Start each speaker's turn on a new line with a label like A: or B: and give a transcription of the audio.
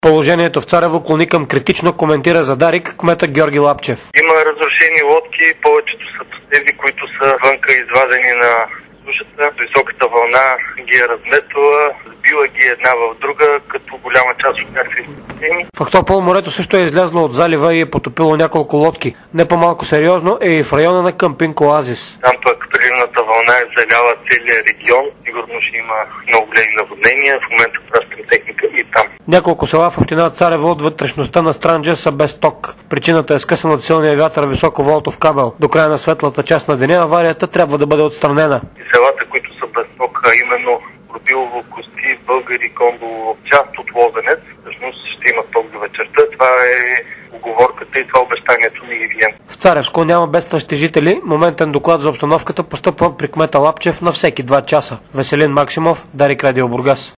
A: Положението в Царево клони към критично, коментира за Дарик кмета Георги Лапчев.
B: Има разрушени лодки, повечето са тези, които са вънка извадени на сушата. Високата вълна ги е разметвала, сбила ги една в друга, като голяма част от тях са изпълнени.
A: В Ахтопол морето също е излязло от залива и е потопило няколко лодки. Не по-малко сериозно е и в района на къмпинг Оазис.
B: Там пък приливната вълна е заляла целия регион. Сигурно ще има много големи наводнения. В момента пращам техника и там.
A: Няколко села в община Царево от вътрешността на Странджа са без ток. Причината е скъсан от силния вятър високоволтов кабел. До края на светлата част на деня аварията трябва да бъде отстранена.
B: И селата, които са без ток, а именно Родилово, Кости, Българи, Кондолово, част от Лозенец, всъщност ще има ток до вечерта. Това е уговорката и това обещанието на ИВН.
A: В Царевско няма бедстващи жители. Моментен доклад за обстановката постъпва при кмета Лапчев на всеки 2 часа. Веселин Максимов, Дарик Радио Бургас.